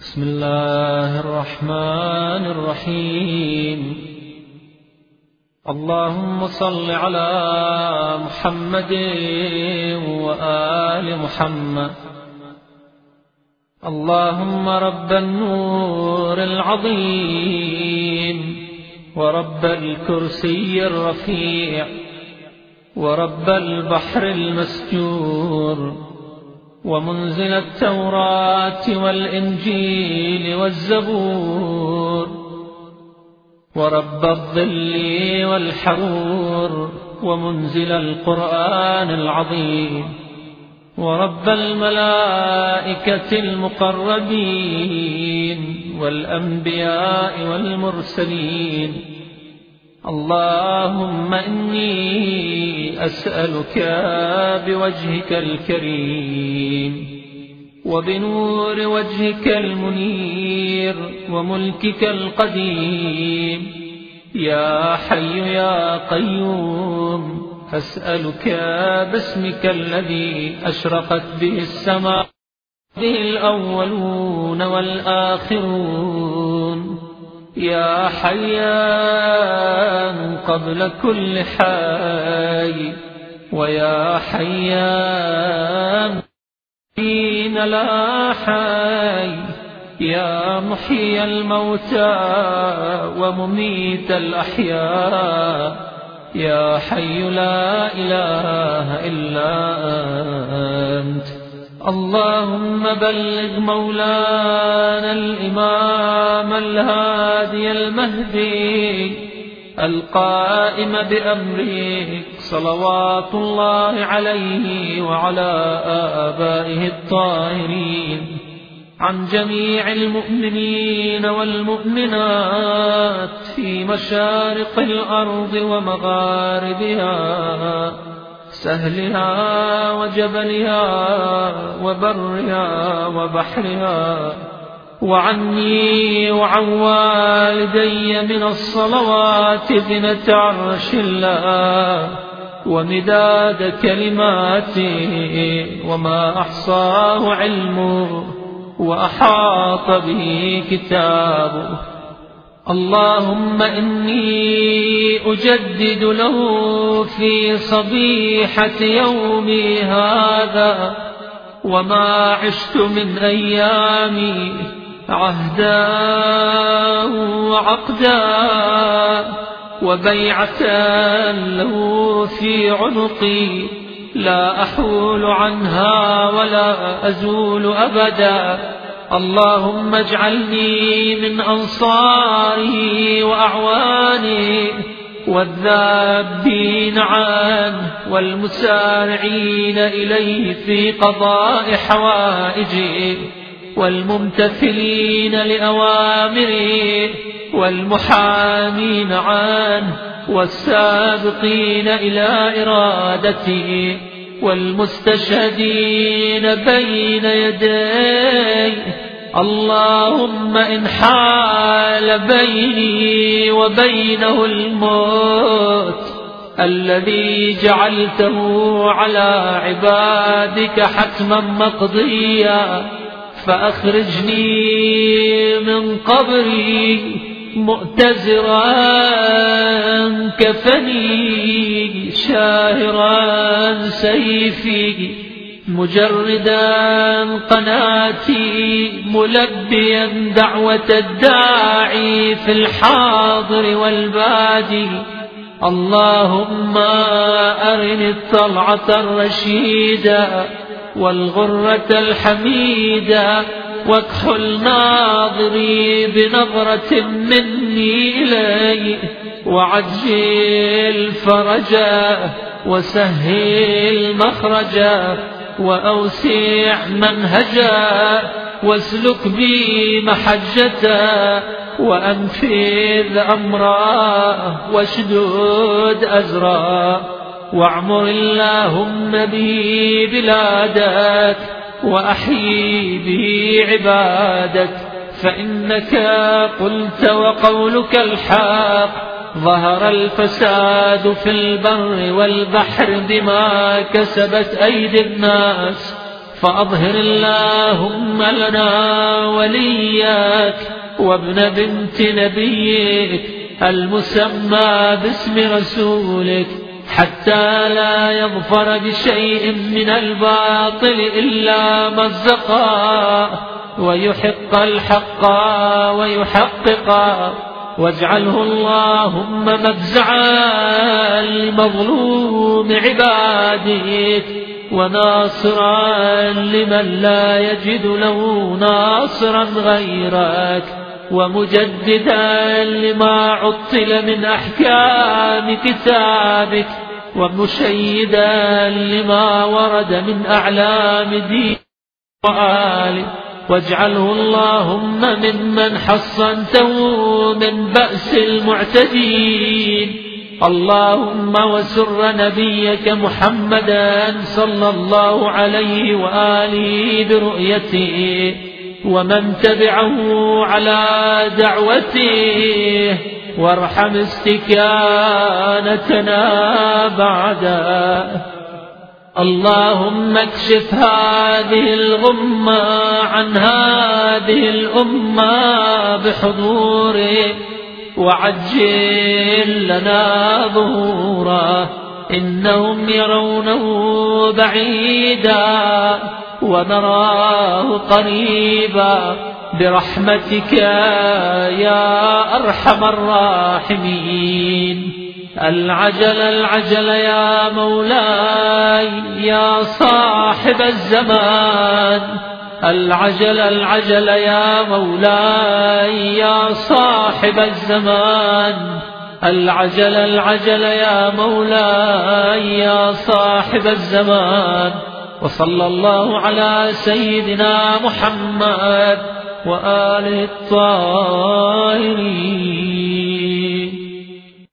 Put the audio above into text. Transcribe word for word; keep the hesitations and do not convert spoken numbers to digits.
بسم الله الرحمن الرحيم. اللهم صل على محمد وآل محمد. اللهم رب النور العظيم ورب الكرسي الرفيع ورب البحر المسجور ومنزل التوراة والإنجيل والزبور ورب الظل والحرور ومنزل القرآن العظيم ورب الملائكة المقربين والأنبياء والمرسلين. اللهم إني أسألك بوجهك الكريم وبنور وجهك المنير وملكك القديم يا حي يا قيوم، أسألك باسمك الذي أشرقت به السماء به الأولون والآخرون، يا حيان قبل كل حي ويا حيان حين لا حي، يا محيي الموتى ومميت الأحياء، يا حي لا إله إلا أنت. اللهم بلغ مولانا الإمام الهادي المهدي القائم بأمرك صلوات الله عليه وعلى آبائه الطاهرين، عن جميع المؤمنين والمؤمنات في مشارق الأرض ومغاربها، سهلها وجبلها وبرها وبحرها، وعني وعن والدي من الصلوات زنة عرش الله ومداد كلماته وما أحصاه علمه وأحاط به كتابه. اللهم إني أجدد له في صبيحة يومي هذا وما عشت من أيامي عهدا وعقدا وبيعة له في عنقي لا أحول عنها ولا أزول أبدا. اللهم اجعلني من أنصاره وأعوانه والذابين عنه والمسارعين إليه في قضاء حوائجه والممتثلين لأوامره والمحامين عنه والسابقين إلى إرادته والمستشهدين بين يديه. اللهم إن حال بيني وبينه الموت الذي جعلته على عبادك حتما مقضيا فأخرجني من قبري مؤتزرا كفني شاهرا سيفي مجردا قناتي ملبيا دعوة الداعي في الحاضر والبادي. اللهم أرني الطلعة الرشيدة والغرة الحميدة واكحل ناظري بنظرة مني إليه وعجل فرجا وسهل مخرجا وأوسع منهجا واسلك بي محجتا وأنفذ أمرا واشدد أزرا واعمر اللهم به بلادك وأحيي به عبادك، فإنك قلت وقولك الحق ظهر الفساد في البر والبحر بما كسبت أيدي الناس فأظهر اللهم لنا وليك وابن بنت نبيك المسمى باسم رسولك، حتى لا يظفر بشيء من الباطل إلا مزقا، ويحق الحق ويحققا، واجعله اللهم مفزعا لمظلوم عبادك، وناصرا لمن لا يجد له ناصرا غيرك، ومجددا لما عطل من أحكام كتابك، ومشيدا لما ورد من أعلام دين وآله، واجعله اللهم ممن حصنته من بأس المعتدين. اللهم وسر نبيك محمدا صلى الله عليه وآله برؤيته، ومن تبعه على دعوته، وارحم استكانتنا بعده. اللهم اكشف هذه الغمة عن هذه الأمة بحضوره، وعجل لنا ظهوره، إنهم يرونه بعيدا ونراه قريبا، برحمتك يا أرحم الراحمين. العجل العجل يا مولاي يا صاحب الزمان، العجل العجل يا مولاي يا صاحب الزمان، العجل العجل يا مولاي يا صاحب الزمان. وصلى الله على سيدنا محمد وآله الطاهرين.